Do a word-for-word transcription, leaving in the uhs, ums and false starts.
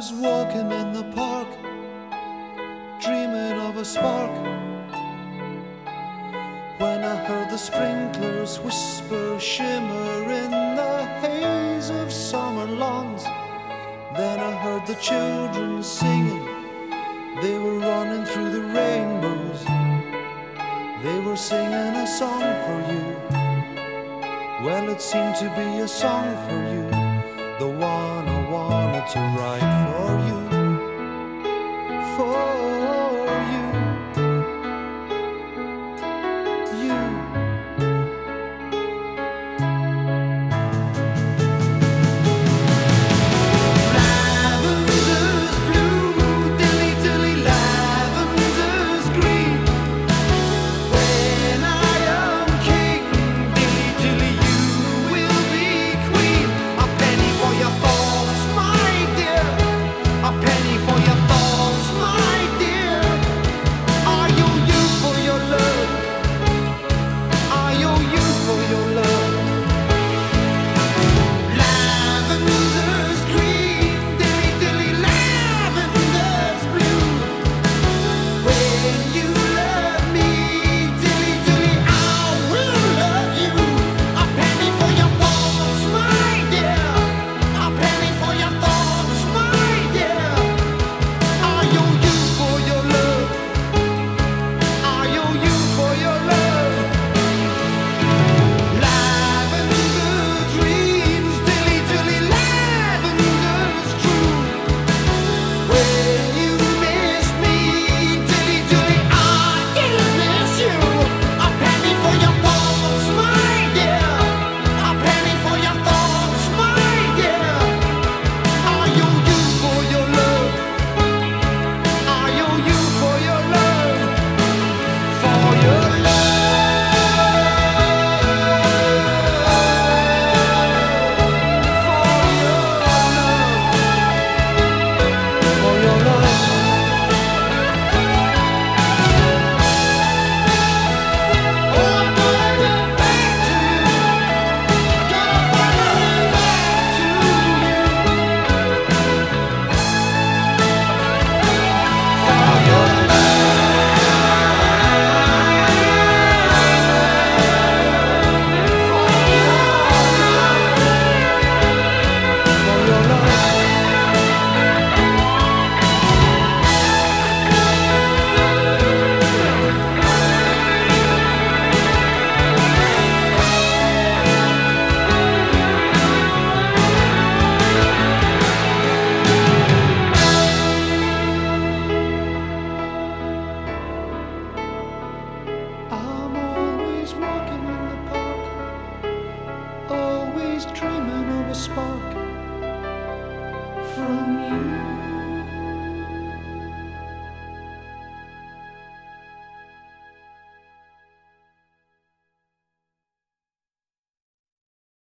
was walking in the park, dreaming of a spark, when I heard the sprinklers whisper, shimmer in the haze of summer lawns. Then I heard the children singing, they were running through the rainbows. They were singing a song for you. Well, it seemed to be a song for you, the one I wanted to write for you. For